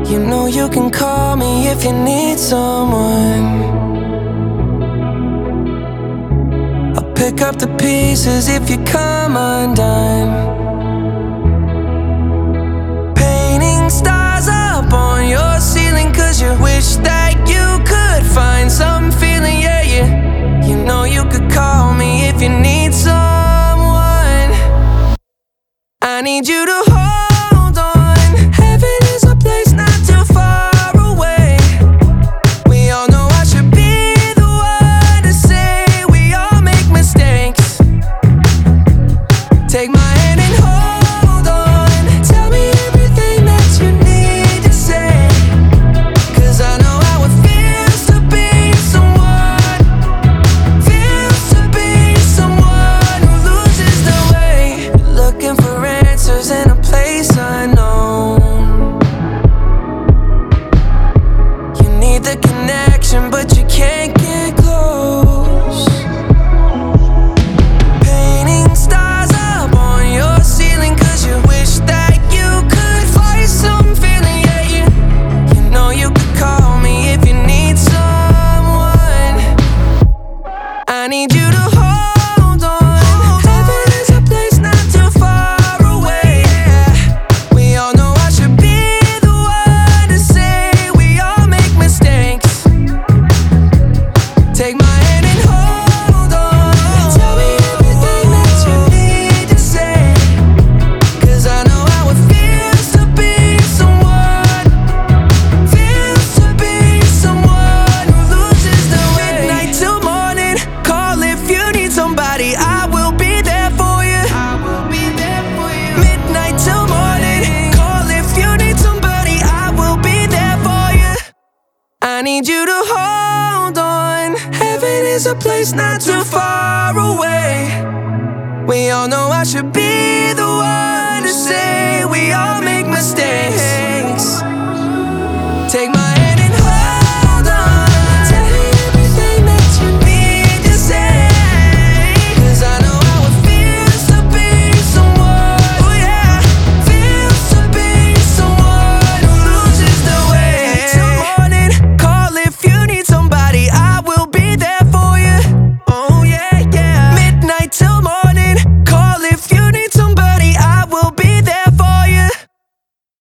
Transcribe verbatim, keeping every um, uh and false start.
You know you can call me if you need someone. I'll pick up the pieces if you come undone. Painting stars up on your ceiling, cause you wish that you could find some feeling, yeah, yeah. You know you could call me if you need someone. I need you to hold on. Heaven is a place not too far away. We all know I should be the one to say we all make mistakes. Take my hand and hold on. Tell me everything that you need to say, cause I know how it feels to be someone. Feels to be someone who loses their way. Looking for answers in a place unknown. You need the connection, but you can't get close. Painting stars up on your ceiling, cause you wish that you could find some feeling, yeah, yeah. You know you could call me if you need someone. I need you to hold on. Heaven is a place not too far away, yeah. We all know I should be the one to say we all make mistakes. Take my hand and hold on. Tell me everything that you need to say, cause I know how it feels to be someone. Feels to be someone who loses their way. Midnight till morning, call if you need somebody. I will be there for you. I will be there for you. Midnight till morning, call if you need somebody. I will be there for you. I need you to hold on. Heaven is a place not too far away. We all know I should be the one to say we all make mistakes. Take my